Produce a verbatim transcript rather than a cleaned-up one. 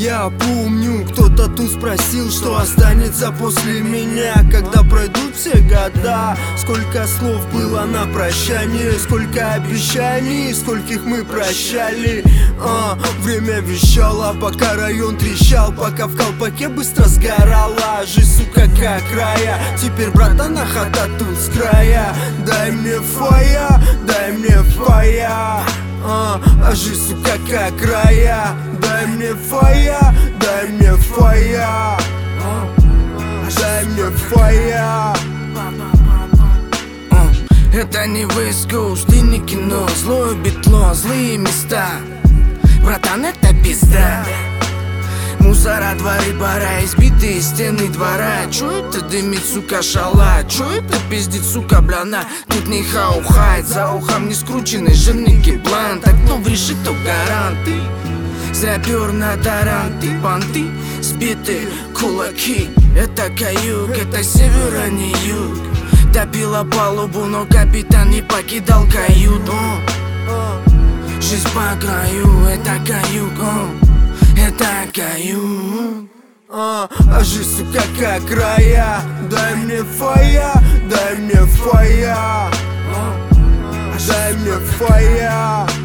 Я помню, кто-то тут спросил, что останется после меня, когда пройдут все года. Сколько слов было на прощание, сколько обещаний, скольких мы прощали. а, Время вещало, пока район трещал, пока в колпаке быстро сгорала жизнь, сука, как рая. Теперь, братана, хата тут с края. Дай мне фая, дай мне фая. А, а жизнь, сука, как рая. Дай мне фая, дай мне фая. Дай мне фая. Это не West Coast и не кино, злое битло, злые места. Братан, это пизда. Мусора, дворы, бара, избитые стены двора. Чё это дымит, сука, шала? Чё это пиздит, сука, бляна? Тут не хаухает, за ухом не скрученный жирный киплан. Так, ну врешит, то гаранты. Зря пёр на таранты, понты, сбиты кулаки. Это каюк, это север, а не юг. Топила палубу, но капитан не покидал каюту. Жизнь по краю, это каюк, это каюк. А, а жизнь, сука, как рая. Дай мне фая, дай мне фая. Дай мне фая.